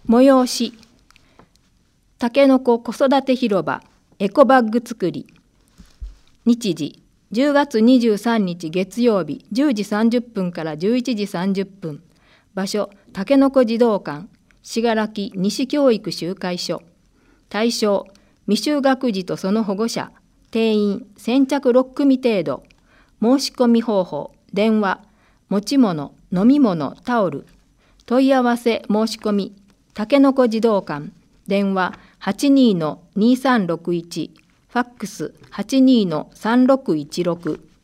催し、たけのこ子育て広場エコバッグ作り。日時、10月23日月曜日10時30分から11時30分。場所、たけのこ児童館、信楽西教育集会所。対象、未就学児とその保護者。定員、先着6組程度。申し込み方法、電話、持ち物、飲み物、タオル。問い合わせ申し込み、たけのこ児童館、電話 82-2361、ファックス 82-3616。